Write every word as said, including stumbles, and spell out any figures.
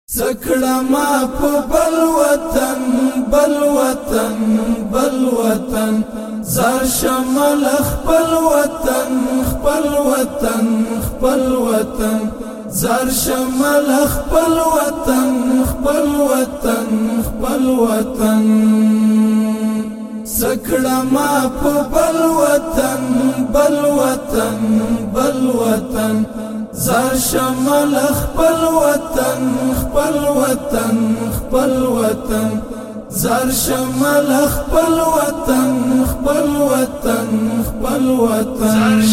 سکړه ما په بل وطن بل وطن بل وطن زار شمال خپل وطن خپل وطن خپل وطن زار شمال خپل وطن خپل وطن خپل وطن سکړه ما په بل وطن بل وطن بل وطن زار شمال خپل وطن خپل وطن خپل وطن زار شمال خپل وطن خپل وطن خپل وطن